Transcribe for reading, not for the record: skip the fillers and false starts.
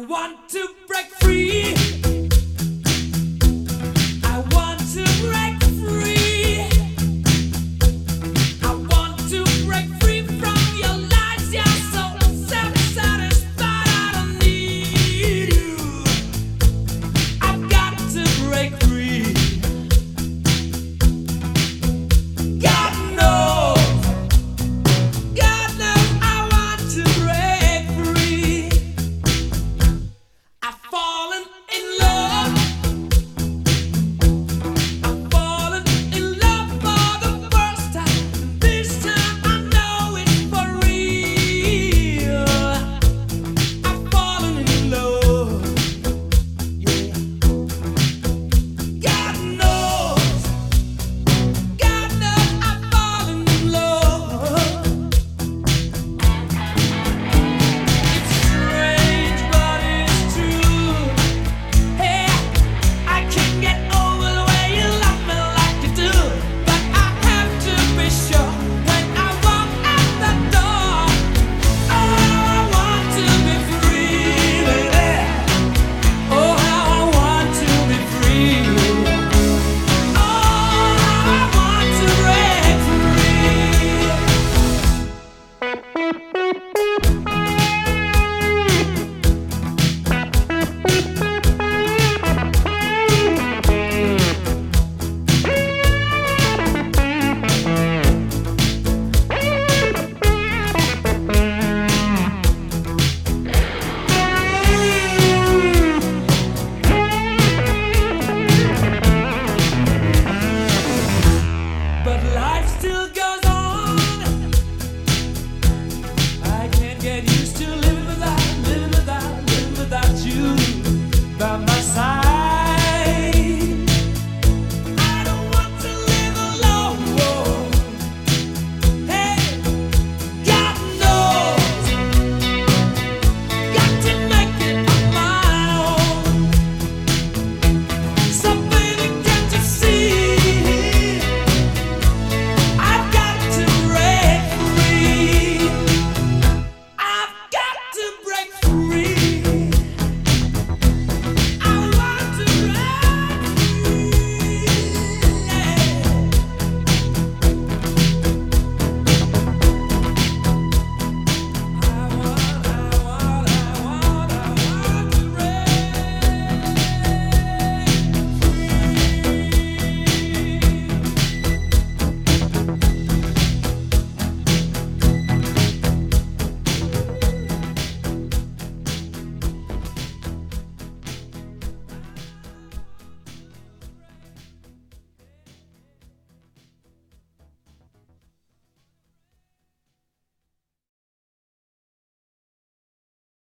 want to break free. I want to break free. I want to break free from your lies. You're so self-satisfied. I don't need you. I've got to break free. God knows. God knows I want to break free. I've fallen in love. I've fallen in love for the first time. This time I know it's for real. I've fallen in love. Yeah. God knows. God knows I've fallen in love. It's strange, but it's true. Hey, I can't get over the way you love me like you do. But I have to be sure when I walk out the door. Oh, how I want to be free, baby. Oh, how I want to be free. Oh, how I want to break free. But life still goes